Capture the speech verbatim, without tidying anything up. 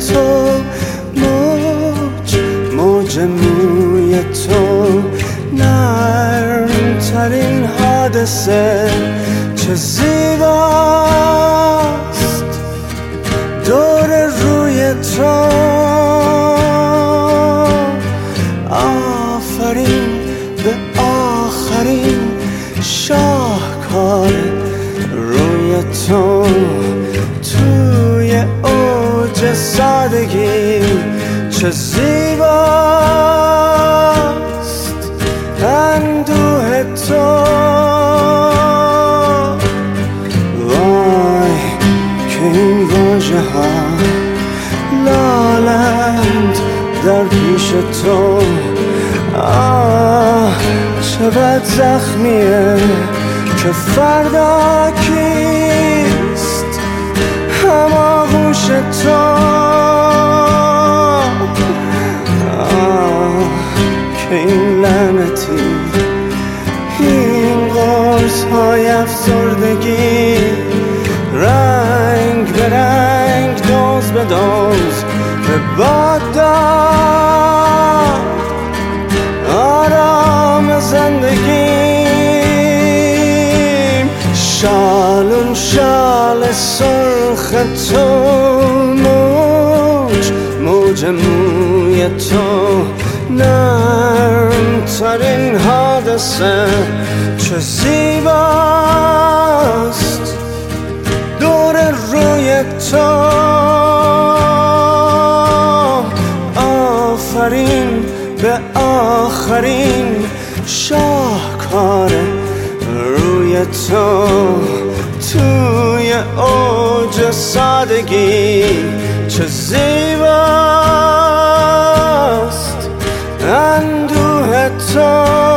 تو، موج موج موی تو، نرم ترین حادثه چه زیباست دور روی تو. آفرین به آخرین شاهکار روی تو، توی اوج سادگی چه زیباست اندوه تو. وای که این واژه ها لالند در پیش تو. آه چه بد زخمیه که فردا کیست هماغوش تو. آه که این لعنتی، این قرص های افسردگی، رنگ به رنگ دوز به دوز به باد داد آرام زندگیم. شالون شال سرخ تو، موج موج موی تو، نرم ترین حادثه چه زیباست دور روی تو. آفرین به آخرین شاهکار روی تو، توی اوج سادگی چه زیباست اندوه تو.